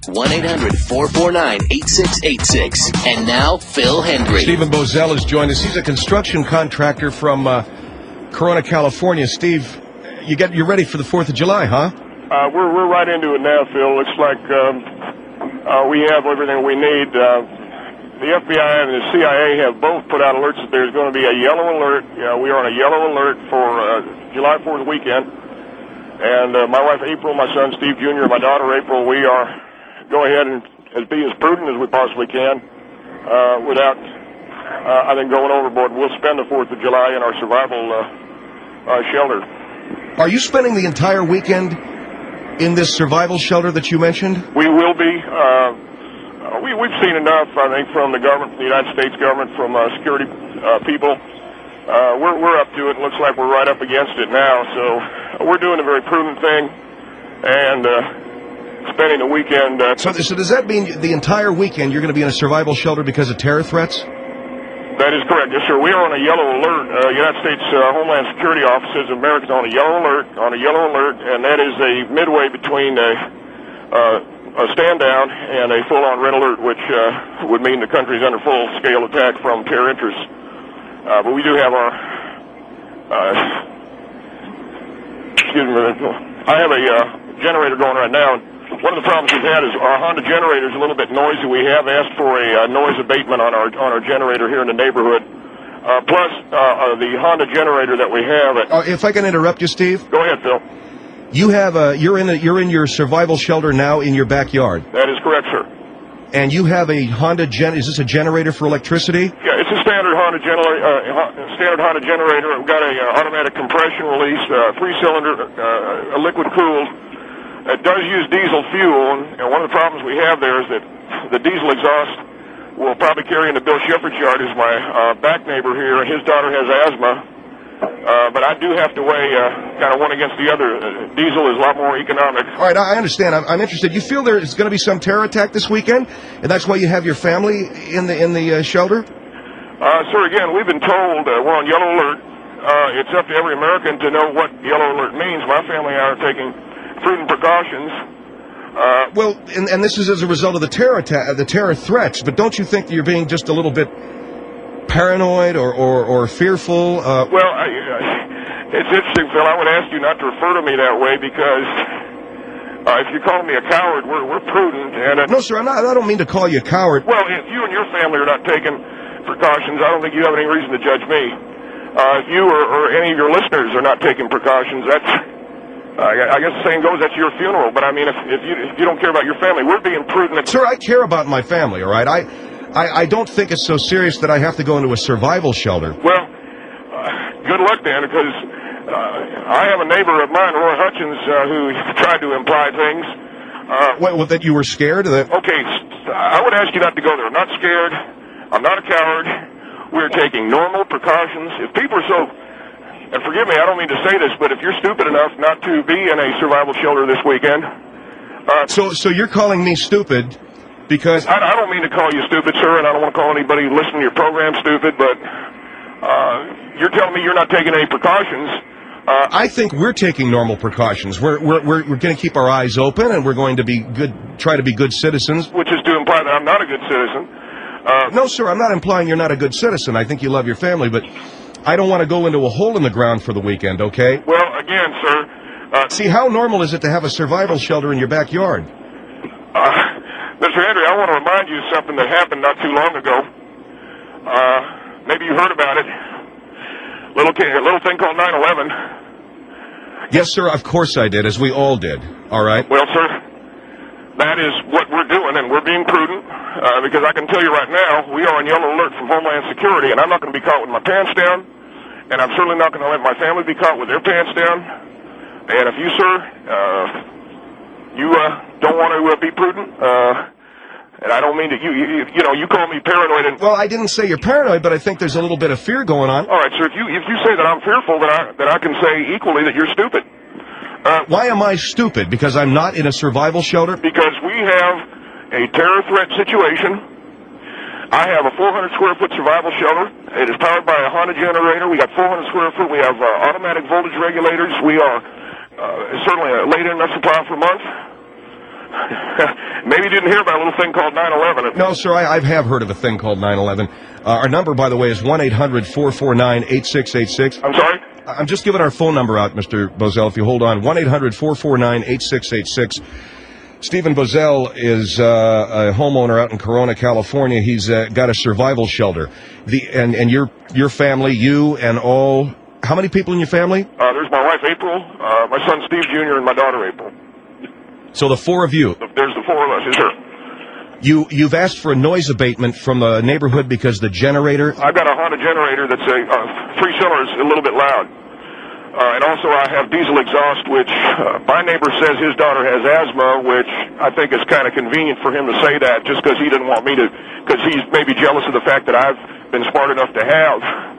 1-800-449-8686. And now, Phil Hendry. Stephen Bozell has joined us. He's a construction contractor from Corona, California. Steve, you're ready for the 4th of July, huh? We're right into it now, Phil. Looks like we have everything we need. The FBI and the CIA have both put out alerts that there's going to be a yellow alert. We are on a yellow alert for July 4th weekend. And my wife April, my son Steve Jr., and my daughter April, we are go ahead and be as prudent as we possibly can without, I think, going overboard. We'll spend the 4th of July in our survival shelter. Are you spending the entire weekend in this survival shelter that you mentioned? We will be. We've seen enough, I think, from the government, from the United States government, from security people. We're up to it. Looks like we're right up against it now. So we're doing a very prudent thing and spending the weekend. So does that mean the entire weekend you're going to be in a survival shelter because of terror threats? That is correct. Yes, sir. We are on a yellow alert. United States Homeland Security Office says America's on a yellow alert, and that is a midway between a stand down and a full-on red alert, which would mean the country's under full-scale attack from terror interests. But we do have our, I have a generator going right now. One of the problems we've had is our Honda generator is a little bit noisy. We have asked for a noise abatement on our generator here in the neighborhood. Plus, the Honda generator that we have. If I can interrupt you, Steve. Go ahead, Phil. You're in your survival shelter now in your backyard. That is correct, sir. And you have a Honda is this a generator for electricity? Yeah, it's a standard Honda generator. We've got a automatic compression release, 3-cylinder, liquid cooled. It does use diesel fuel, and one of the problems we have there is that the diesel exhaust will probably carry into Bill Shepard's yard, who's my back neighbor here, and his daughter has asthma. But I do have to weigh kind of one against the other. Diesel is a lot more economic. All right, I understand. I'm interested. You feel there's going to be some terror attack this weekend, and that's why you have your family in the shelter? Sir, again, we've been told we're on yellow alert. It's up to every American to know what yellow alert means. My family and I are taking prudent precautions. Well, and this is as a result of the terror threats. But don't you think that you're being just a little bit paranoid or fearful? Well, it's interesting, Phil. I would ask you not to refer to me that way because if you call me a coward, we're prudent. And no, sir, I don't mean to call you a coward. Well, if you and your family are not taking precautions, I don't think you have any reason to judge me. If you or any of your listeners are not taking precautions, that's... I guess the saying goes, that's your funeral. But I mean, if you don't care about your family, we're being prudent. Sir, I care about my family, all right? I don't think it's so serious that I have to go into a survival shelter. Well, good luck then, because I have a neighbor of mine, Roy Hutchins, who tried to imply things. That you were scared? Okay, I would ask you not to go there. I'm not scared. I'm not a coward. We're taking normal precautions. If people are so... And forgive me, I don't mean to say this, but if you're stupid enough not to be in a survival shelter this weekend... So you're calling me stupid because... I don't mean to call you stupid, sir, and I don't want to call anybody listening to your program stupid, but you're telling me you're not taking any precautions. I think we're taking normal precautions. We're going to keep our eyes open, and we're going to be try to be good citizens. Which is to imply that I'm not a good citizen. No, sir, I'm not implying you're not a good citizen. I think you love your family, but... I don't want to go into a hole in the ground for the weekend, okay? Well, again, sir... See, how normal is it to have a survival shelter in your backyard? Mr. Henry, I want to remind you of something that happened not too long ago. Maybe you heard about it. Little thing called 9/11. Yes, sir, of course I did, as we all did. All right? Well, sir, that is what we're doing, and we're being prudent. Because I can tell you right now, we are on yellow alert from Homeland Security, and I'm not going to be caught with my pants down, and I'm certainly not going to let my family be caught with their pants down. And if you, sir, you don't want to be prudent, and I don't mean that you call me paranoid. And well, I didn't say you're paranoid, but I think there's a little bit of fear going on. All right, sir, if you say that I'm fearful, then I can say equally that you're stupid. Why am I stupid? Because I'm not in a survival shelter? Because we have a terror threat situation. I have a 400-square-foot survival shelter. It is powered by a Honda generator. We got 400 square foot. We have automatic voltage regulators. We are certainly a late enough supply for a month. Maybe you didn't hear about a little thing called 9/11. No, sir, I have heard of a thing called 9/11. Our number, by the way, is 1-800-449-8686. I'm sorry? I'm just giving our phone number out, Mr. Bozell, if you hold on. 1-800-449-8686. Stephen Bozell is a homeowner out in Corona, California. He's got a survival shelter. And your family, you and all, how many people in your family? There's my wife, April, my son, Steve Jr., and my daughter, April. So the four of you. There's the four of us, yes, sir. You've asked for a noise abatement from the neighborhood because the generator... I've got a Honda generator that's a 3 cylinders, a little bit loud. And also I have diesel exhaust, which my neighbor says his daughter has asthma, which I think is kind of convenient for him to say that just because he didn't want me to, because he's maybe jealous of the fact that I've been smart enough to have,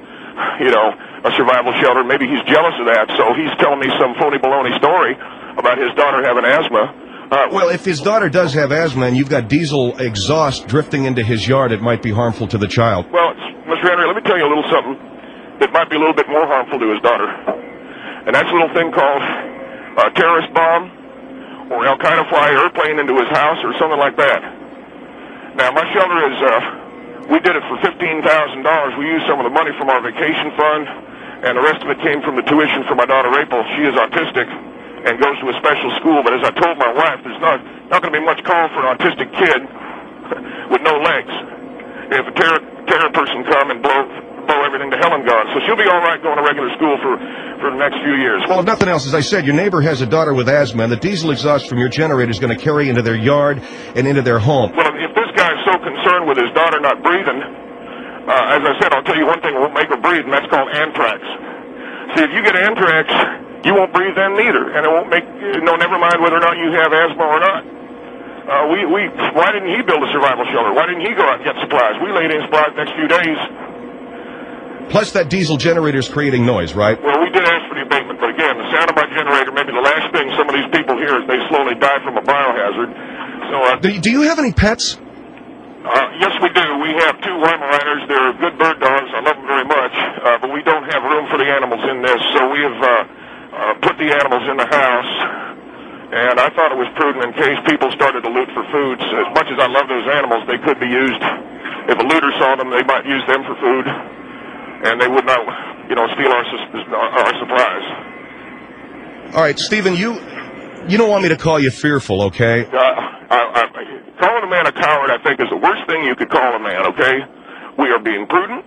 a survival shelter. Maybe he's jealous of that, so he's telling me some phony baloney story about his daughter having asthma. Well, if his daughter does have asthma and you've got diesel exhaust drifting into his yard, it might be harmful to the child. Well, Mr. Henry, let me tell you a little something that might be a little bit more harmful to his daughter. And that's a little thing called a terrorist bomb or Al-Qaeda fly airplane into his house or something like that. Now, my shelter is, we did it for $15,000. We used some of the money from our vacation fund, and the rest of it came from the tuition for my daughter, April. She is autistic and goes to a special school, but as I told my wife, there's not going to be much call for an autistic kid with no legs if a terror person come and blow everything to hell and gone. So she'll be all right going to regular school for the next few years. Well, if nothing else, as I said, your neighbor has a daughter with asthma, and the diesel exhaust from your generator is going to carry into their yard and into their home. Well, if this guy's so concerned with his daughter not breathing, as I said, I'll tell you one thing won't make her breathe, and that's called anthrax. See, if you get anthrax, you won't breathe then neither, and it won't make, never mind whether or not you have asthma or not. Why didn't he build a survival shelter? Why didn't he go out and get supplies? We laid in supplies the next few days. Plus that diesel generator is creating noise, right? Well, we did ask for the abatement, but again, the sound of my generator may be the last thing some of these people hear as they slowly die from a biohazard. So, do you have any pets? Yes, we do. We have 2 Weimaraners. They're good bird dogs. I love them very much, but we don't have room for the animals in this, so we have put the animals in the house. And I thought it was prudent in case people started to loot for food. So as much as I love those animals, they could be used. If a looter saw them, they might use them for food. And they would not, steal our supplies. All right, Stephen, you don't want me to call you fearful, okay? Calling a man a coward, I think, is the worst thing you could call a man, okay? We are being prudent.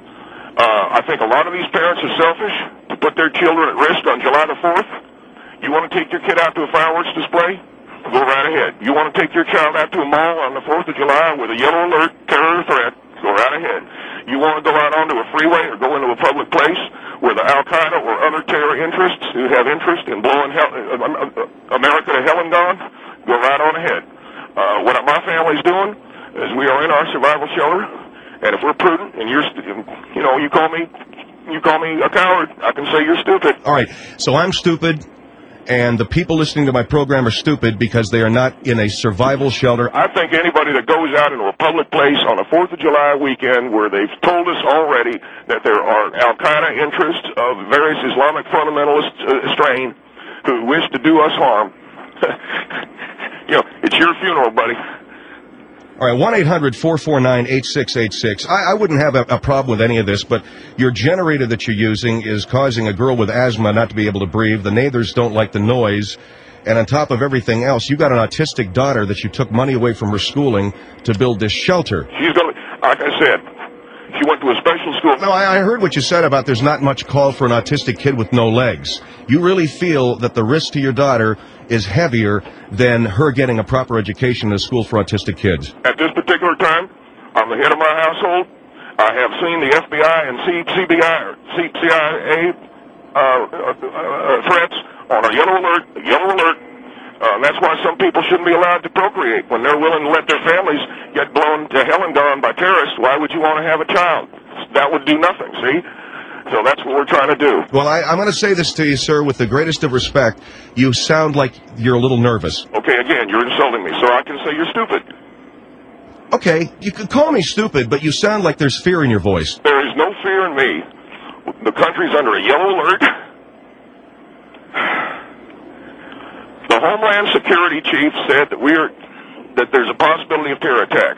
I think a lot of these parents are selfish to put their children at risk on July the 4th. You want to take your kid out to a fireworks display? Go right ahead. You want to take your child out to a mall on the 4th of July with a yellow alert, terror threat? Go right ahead. You want to go out onto a freeway or go into a public place where the Al-Qaeda or other terror interests who have interest in blowing America to hell and gone? Go right on ahead. What my family's doing is we are in our survival shelter, and if we're prudent and you call me a coward, I can say you're stupid. All right, so I'm stupid, and the people listening to my program are stupid because they are not in a survival shelter. I think anybody that goes out into a public place on a 4th of July weekend where they've told us already that there are Al-Qaeda interests of various Islamic fundamentalist strain who wish to do us harm, it's your funeral, buddy. All right, 1-800-449-8686. I wouldn't have a problem with any of this, but your generator that you're using is causing a girl with asthma not to be able to breathe. The neighbors don't like the noise. And on top of everything else, you got an autistic daughter that you took money away from her schooling to build this shelter. She's going to, like I said, she went to a special school. No, I heard what you said about there's not much call for an autistic kid with no legs. You really feel that the risk to your daughter is heavier than her getting a proper education in a school for autistic kids. At this particular time, I'm the head of my household. I have seen the FBI and CIA threats on a yellow alert. That's why some people shouldn't be allowed to procreate. When they're willing to let their families get blown to hell and gone by terrorists, why would you want to have a child? That would do nothing, see? So that's what we're trying to do. Well, I'm going to say this to you, sir, with the greatest of respect. You sound like you're a little nervous. Okay, again, you're insulting me, so I can say you're stupid. Okay, you can call me stupid, but you sound like there's fear in your voice. There is no fear in me. The country's under a yellow alert. The Homeland Security chief said that there's a possibility of terror attack.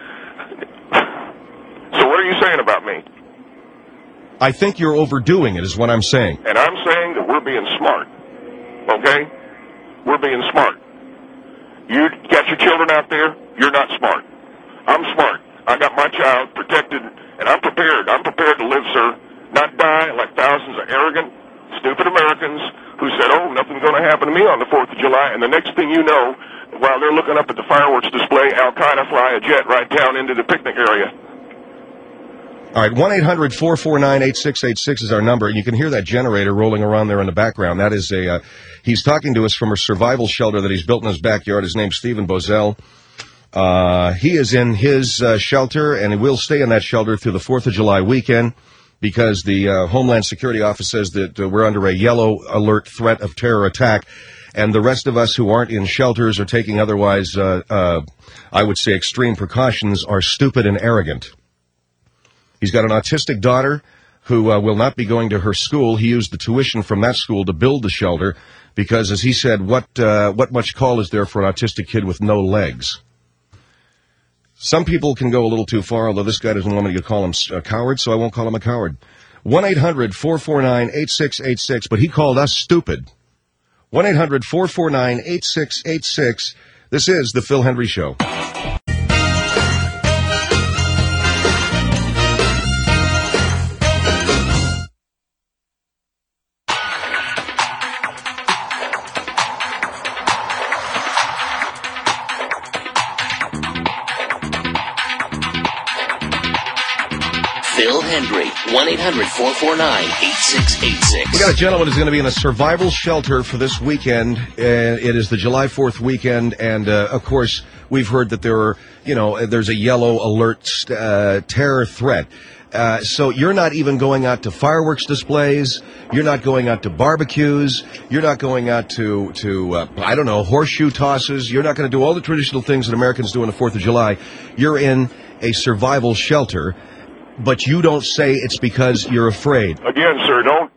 So what are you saying about me? I think you're overdoing it, is what I'm saying. And I'm saying that we're being smart. Okay? We're being smart. You got your children out there, you're not smart. I'm smart. I got my child protected, and I'm prepared. I'm prepared to live, sir, not die like thousands of arrogant, stupid Americans who said, oh, nothing's going to happen to me on the 4th of July, and the next thing you know, while they're looking up at the fireworks display, Al-Qaeda fly a jet right down into the picnic area. All right, 1-800-449-8686 is our number, and you can hear that generator rolling around there in the background. That is he's talking to us from a survival shelter that he's built in his backyard. His name's Stephen Bozell. He is in his shelter, and he will stay in that shelter through the 4th of July weekend because the Homeland Security Office says that we're under a yellow alert threat of terror attack, and the rest of us who aren't in shelters or taking otherwise, I would say, extreme precautions are stupid and arrogant. He's got an autistic daughter who will not be going to her school. He used the tuition from that school to build the shelter because, as he said, what much call is there for an autistic kid with no legs? Some people can go a little too far, although this guy doesn't want me to call him a coward, so I won't call him a coward. 1-800-449-8686, but he called us stupid. 1-800-449-8686. This is The Phil Hendrie Show. Phil Hendrie, 1-800-449-8686. We got a gentleman who's going to be in a survival shelter for this weekend. It is the July 4th weekend, and of course, we've heard that there's a yellow alert terror threat. So you're not even going out to fireworks displays. You're not going out to barbecues. You're not going out to I don't know, horseshoe tosses. You're not going to do all the traditional things that Americans do on the 4th of July. You're in a survival shelter. But you don't say it's because you're afraid. Again, sir, don't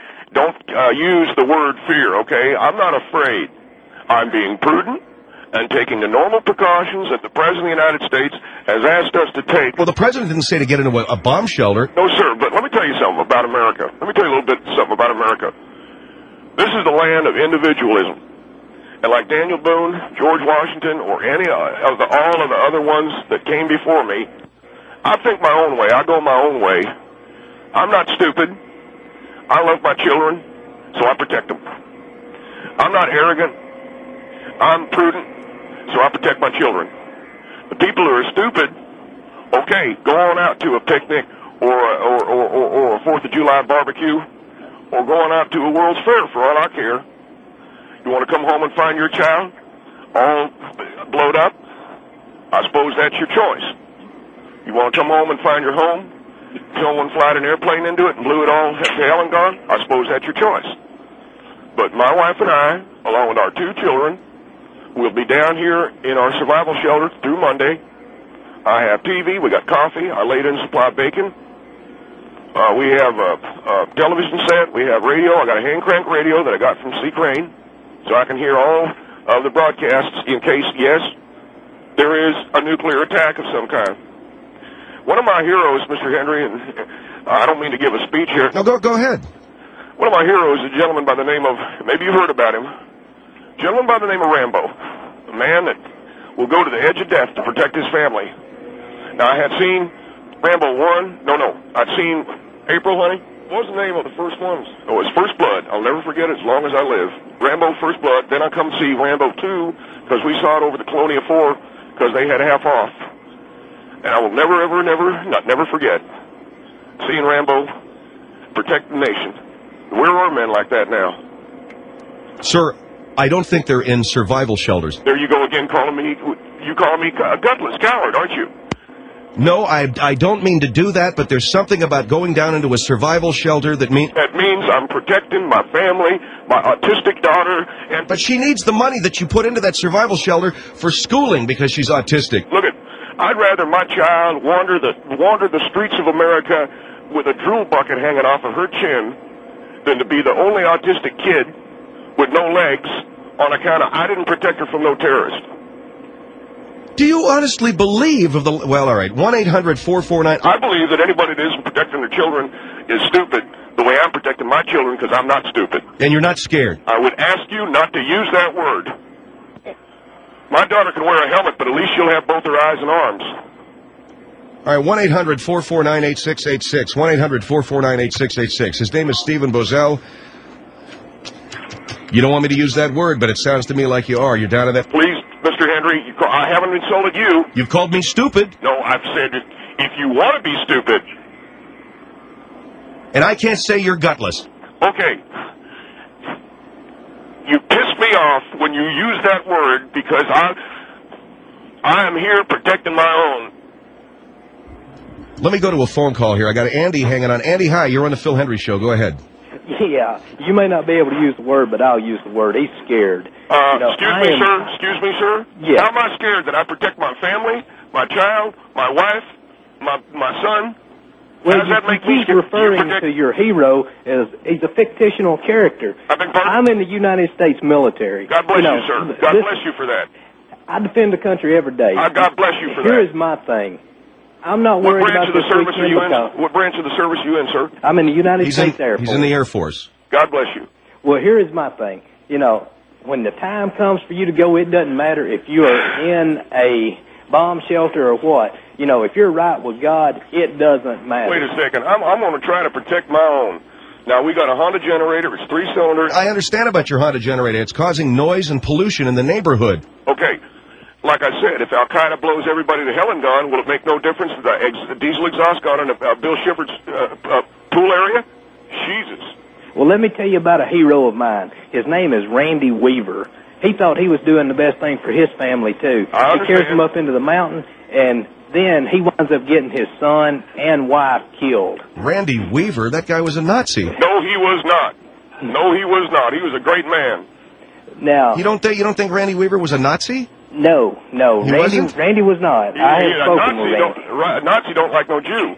use the word fear, okay? I'm not afraid. I'm being prudent and taking the normal precautions that the President of the United States has asked us to take. Well, the President didn't say to get into a bomb shelter. No, sir, but let me tell you something about America. Let me tell you a little bit something about America. This is the land of individualism. And like Daniel Boone, George Washington, or any of all of the other ones that came before me, I think my own way. I go my own way. I'm not stupid. I love my children, so I protect them. I'm not arrogant. I'm prudent, so I protect my children. The people who are stupid, okay, go on out to a picnic or a 4th of July barbecue or going out to a World's Fair for all I care. You want to come home and find your child all blowed up? I suppose that's your choice. You want to come home and find your home? Someone flied an airplane into it and blew it all to hell and gone? I suppose that's your choice. But my wife and I, along with our 2 children, will be down here in our survival shelter through Monday. I have TV, we got coffee, our laid-in supply of bacon. We have a television set, we have radio. I got a hand crank radio that I got from C. Crane, so I can hear all of the broadcasts in case, yes, there is a nuclear attack of some kind. One of my heroes, Mr. Hendrie, and I don't mean to give a speech here. No, go ahead. One of my heroes is a gentleman by the name of, maybe you've heard about him, a gentleman by the name of Rambo, a man that will go to the edge of death to protect his family. Now, I had seen Rambo 1, I'd seen April, honey. What was the name of the first one? Oh, it's First Blood. I'll never forget it as long as I live. Rambo First Blood. Then I come see Rambo 2 because we saw it over the Colonia 4 because they had half off. And I will never forget seeing Rambo protect the nation. Where are men like that now? Sir, I don't think they're in survival shelters. There you go again, you calling me a gutless coward, aren't you? No, I don't mean to do that, but there's something about going down into a survival shelter that means I'm protecting my family, my autistic daughter, and... But she needs the money that you put into that survival shelter for schooling because she's autistic. Look, I'd rather my child wander the streets of America with a drool bucket hanging off of her chin than to be the only autistic kid with no legs on account of I didn't protect her from no terrorist. Do you honestly believe of the... Well, all right, 1-800-449... I believe that anybody that isn't protecting their children is stupid the way I'm protecting my children because I'm not stupid. And you're not scared? I would ask you not to use that word. My daughter can wear a helmet, but at least she'll have both her eyes and arms. All right, 1-800-449-8686. 1-800-449-8686. His name is Stephen Bozell. You don't want me to use that word, but it sounds to me like you are. You're down to that... Please, Mr. Henry, I haven't insulted you. You've called me stupid. No, I've said if you want to be stupid... And I can't say you're gutless. Okay. You piss me off when you use that word because I am here protecting my own. Let me go to a phone call here. I got Andy hanging on. Andy, hi. You're on the Phil Hendry Show. Go ahead. Yeah, you may not be able to use the word, but I'll use the word. He's scared. Excuse me, sir? Yeah. How am I scared? That I protect my family, my child, my wife, my son? Well, How does that make you me keep scared? referring to your hero as he's a fictional character. I beg pardon? I'm in the United States military. God bless you, sir. God bless you for that. I defend the country every day. God bless you for that. Here is my thing. I'm not What worried branch about of the this service are weekend you in? because What branch of the service are you in, sir? I'm in the United States Air Force. He's in the Air Force. God bless you. Well, here is my thing. You know, when the time comes for you to go, it doesn't matter if you are in a bomb shelter or what. You know, if you're right with God, it doesn't matter. Wait a second. I'm going to try to protect my own. Now, we got a Honda generator. It's 3 cylinders. I understand about your Honda generator. It's causing noise and pollution in the neighborhood. Okay. Like I said, if Al-Qaeda blows everybody to hell and gone, will it make no difference to the diesel exhaust gone in Bill Shepard's pool area? Jesus. Well, let me tell you about a hero of mine. His name is Randy Weaver. He thought he was doing the best thing for his family, too. I understand. He carries him up into the mountain, and then he winds up getting his son and wife killed. Randy Weaver? That guy was a Nazi. No, he was not. No, he was not. He was a great man. Now, You don't think Randy Weaver was a Nazi? No. He wasn't? Randy was not. I have spoken with Randy. A Nazi don't like no Jew.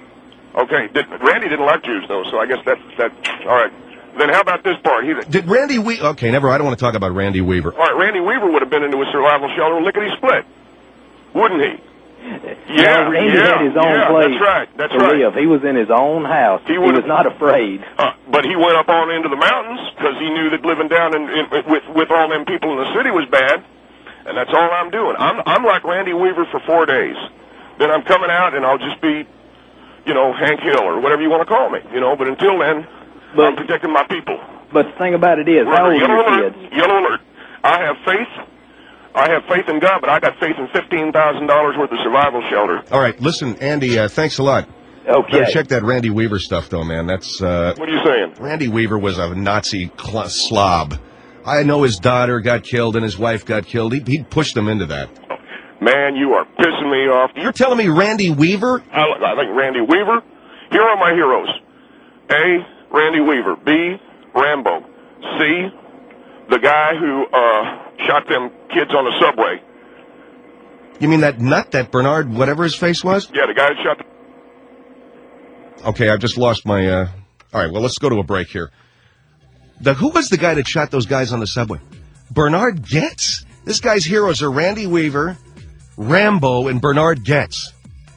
Okay, Randy didn't like Jews, though, so I guess that all right. Then how about this part? Did Randy Weaver... Okay, I don't want to talk about Randy Weaver. All right, Randy Weaver would have been into a survival shelter lickety-split, wouldn't he? Yeah, Randy had his own place. That's to right. live. He was in his own house. He was not afraid. But he went up on into the mountains because he knew that living down with all them people in the city was bad, and that's all I'm doing. I'm like Randy Weaver for 4 days. Then I'm coming out, and I'll just be, Hank Hill or whatever you want to call me, But until then, I'm protecting my people. But the thing about it is, how old are your kids? Yellow alert. I have faith in God, but I got faith in $15,000 worth of survival shelter. All right, listen, Andy, thanks a lot. Okay. Better check that Randy Weaver stuff, though, man. That's, What are you saying? Randy Weaver was a Nazi slob. I know his daughter got killed and his wife got killed. He pushed them into that. Man, you are pissing me off. You're telling me Randy Weaver? I think Randy Weaver. Here are my heroes. A, Randy Weaver. B, Rambo. C, the guy who shot them kids on the subway. You mean that nut, that Bernard, whatever his face was? Yeah, the guy that shot Okay, I've just lost my, All right, well, let's go to a break here. Who was the guy that shot those guys on the subway? Bernard Goetz? This guy's heroes are Randy Weaver, Rambo, and Bernard Goetz.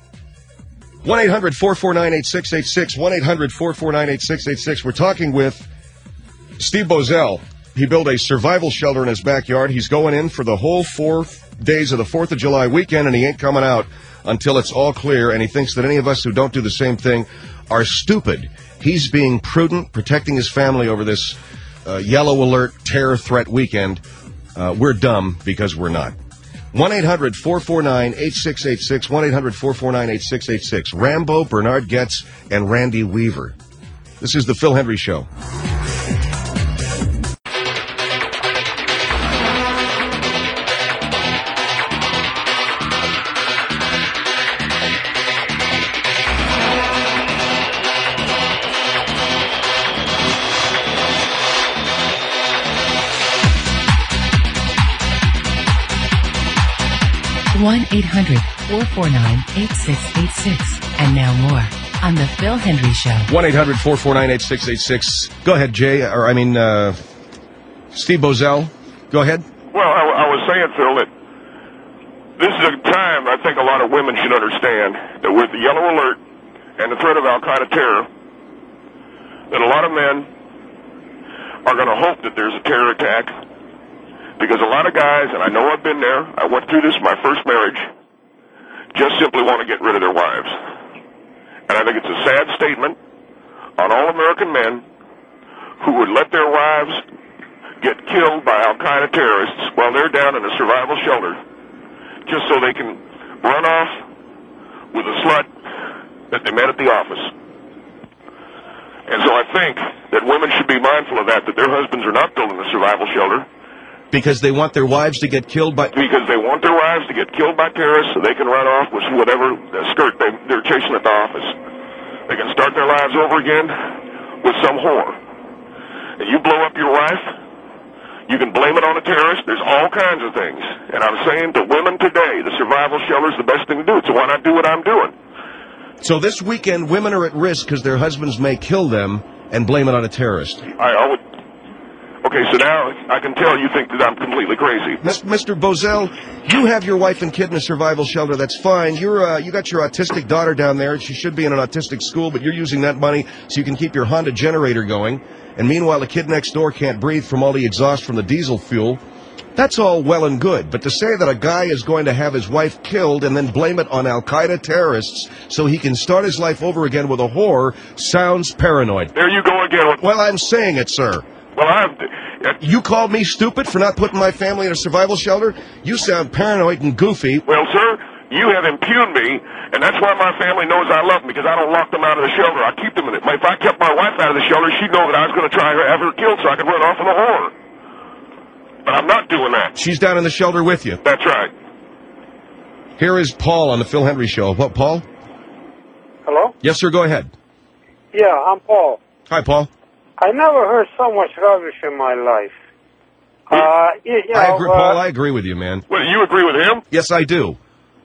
1-800-449-8686. 1-800-449-8686. We're talking with Steve Bozell. He built a survival shelter in his backyard. He's going in for the whole 4 days of the 4th of July weekend, and he ain't coming out until it's all clear, and he thinks that any of us who don't do the same thing are stupid. He's being prudent, protecting his family over this yellow alert terror threat weekend. We're dumb because we're not. 1-800-449-8686. 1-800-449-8686. Rambo, Bernard Goetz, and Randy Weaver. This is the Phil Hendry Show. One 1-800-449-8686. And now more on the Phil Hendry Show. 1-800-449-8686. Go ahead, Jay. Steve Bozell. Go ahead. Well, I was saying, Phil, that this is a time I think a lot of women should understand that with the yellow alert and the threat of Al-Qaeda terror, that a lot of men are going to hope that there's a terror attack, because a lot of guys, and I know I've been there, I went through this in my first marriage, just simply want to get rid of their wives. And I think it's a sad statement on all American men who would let their wives get killed by Al-Qaeda terrorists while they're down in a survival shelter just so they can run off with a slut that they met at the office. And so I think that women should be mindful of that their husbands are not building a survival shelter. Because they want their wives to get killed by... Because they want their wives to get killed by terrorists so they can run off with whatever skirt they're chasing at the office. They can start their lives over again with some whore. And you blow up your wife, you can blame it on a terrorist. There's all kinds of things. And I'm saying to women today, the survival shelter is the best thing to do. So why not do what I'm doing? So this weekend, women are at risk because their husbands may kill them and blame it on a terrorist. I would... Okay, so now I can tell you think that I'm completely crazy. Mr. Bozell, you have your wife and kid in a survival shelter. That's fine. You got your autistic daughter down there. She should be in an autistic school, but you're using that money so you can keep your Honda generator going. And meanwhile, the kid next door can't breathe from all the exhaust from the diesel fuel. That's all well and good. But to say that a guy is going to have his wife killed and then blame it on Al-Qaeda terrorists so he can start his life over again with a whore sounds paranoid. There you go again. Well, I'm saying it, sir. Well, You called me stupid for not putting my family in a survival shelter? You sound paranoid and goofy. Well, sir, you have impugned me, and that's why my family knows I love them, because I don't lock them out of the shelter. I keep them in it. If I kept my wife out of the shelter, she'd know that I was going to try to have her killed so I could run off with a whore. But I'm not doing that. She's down in the shelter with you. That's right. Here is Paul on the Phil Hendry Show. What, Paul? Hello? Yes, sir, go ahead. Yeah, I'm Paul. Hi, Paul. I never heard so much rubbish in my life. I agree, Paul, I agree with you, man. Well, you agree with him? Yes, I do.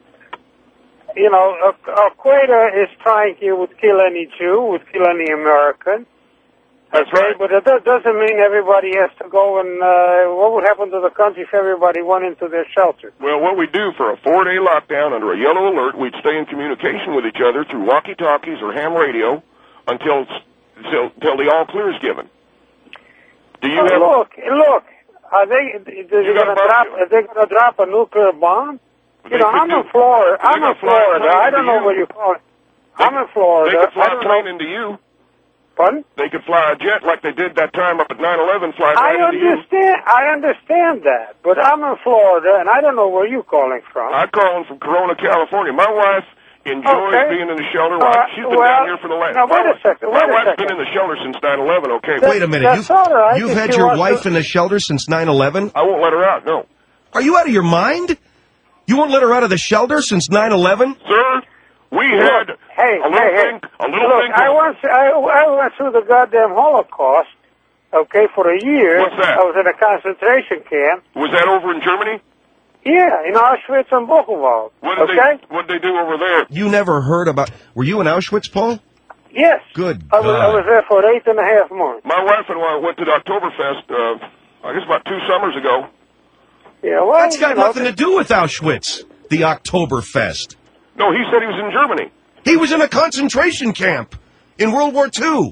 You know, Al-Qaeda is trying to kill any Jew, would kill any American. That's right. But that doesn't mean everybody has to go and, what would happen to the country if everybody went into their shelter? Well, what we do for a 4-day lockdown under a yellow alert, we'd stay in communication with each other through walkie-talkies or ham radio until the all clear is given. Do you have... Look, are they going to drop a nuclear bomb? You know, I'm in Florida. I don't know what you call it. I'm in Florida. They could fly a plane into you. Pardon? They could fly a jet like they did that time up at 9/11, fly right into you. I understand that, but I'm in Florida, and I don't know where you're calling from. I'm calling from Corona, California. My wife enjoys being in the shelter. She's been down here for the last... Now, wait a second. My wife's been in the shelter since 9/11, okay? Wait a minute. You've had your wife in the shelter since 9/11? I won't let her out, no. Are you out of your mind? You won't let her out of the shelter since 9/11? Sir, we had a little thing. I went through the goddamn Holocaust, okay, for a year. What's that? I was in a concentration camp. Was that over in Germany? Yeah, in Auschwitz and Buchenwald. What did they do over there? You never heard about... Were you in Auschwitz, Paul? Yes. Good I was there for 8.5 months. My wife and I went to the Oktoberfest, I guess about 2 summers ago. Yeah, well, that's got nothing to do with Auschwitz, the Oktoberfest. No, he said he was in Germany. He was in a concentration camp in World War II.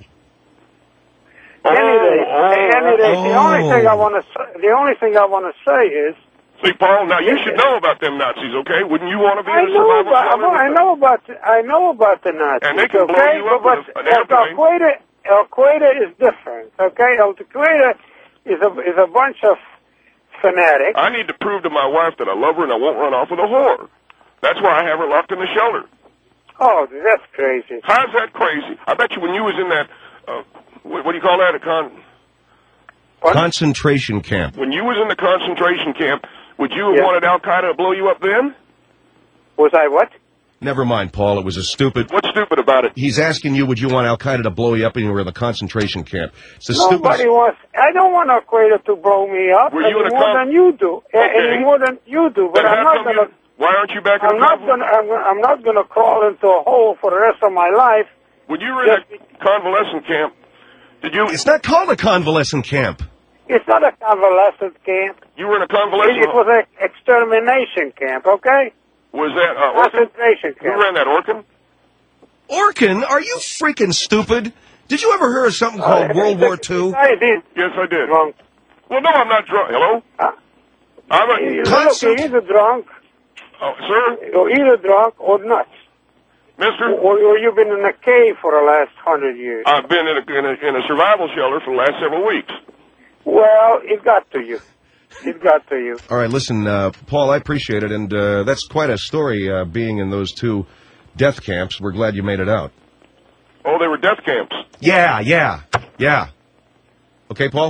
The only thing I want to say is. See, Paul, now you should know about them Nazis, okay? Wouldn't you want to be in a survival shelter? I know about the Nazis. And they can blow you up with an airplane. Al-Qaeda is different, okay? Al-Qaeda is a bunch of fanatics. I need to prove to my wife that I love her and I won't run off with a whore. That's why I have her locked in the shelter. Oh, that's crazy. How's that crazy? I bet you when you was in that, what do you call that, concentration camp. When you was in the concentration camp, would you have wanted Al-Qaeda to blow you up then? Was I what? Never mind, Paul. It was a stupid... What's stupid about it? He's asking you, would you want Al-Qaeda to blow you up and you were in the concentration camp? It's Nobody wants... I don't want Al-Qaeda to blow me up any more than you do. Any more than you do. But I'm not going to... Why aren't you back in I'm not going to crawl into a hole for the rest of my life. When you were in a convalescent camp, did you... It's not called a convalescent camp. It's not a convalescent camp. You were in a convalescent. It was an extermination camp. Okay. Was that Orkin? Concentration Who camp. ran that, Orkin? Orkin, are you freaking stupid? Did you ever hear of something called World War II? I did. Yes, I did. Drunk. Well, no, I'm not drunk. Hello? I'm a... Look, you're either drunk, Oh, sir? you're either drunk or nuts. Mister? Or you've been in a cave for the last 100 years. I've been in a survival shelter for the last several weeks. Well, it got to you. It got to you. All right, listen, Paul, I appreciate it, and that's quite a story, being in those two death camps. We're glad you made it out. Oh, they were death camps. Yeah. Okay, Paul?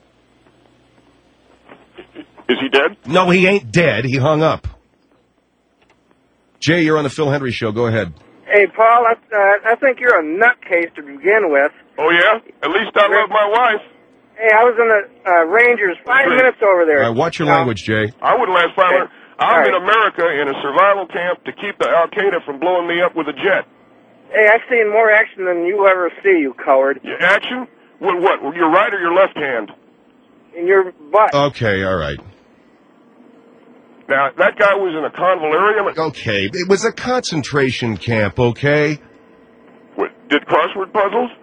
Is he dead? No, he ain't dead. He hung up. Jay, you're on the Phil Hendry Show. Go ahead. Hey, Paul, I think you're a nutcase to begin with. Oh, yeah? At least I love my wife. Hey, I was in the Rangers 5 minutes over there. All right, watch your language, Jay. I wouldn't last 5 minutes. I'm in right. America in a survival camp to keep the Al-Qaeda from blowing me up with a jet. Hey, I've seen more action than you ever see, you coward. Action? What? Your right or your left hand? In your butt. Okay, all right. Now, that guy was in a convalarium. Okay, it was a concentration camp, okay? What, did crossword puzzles?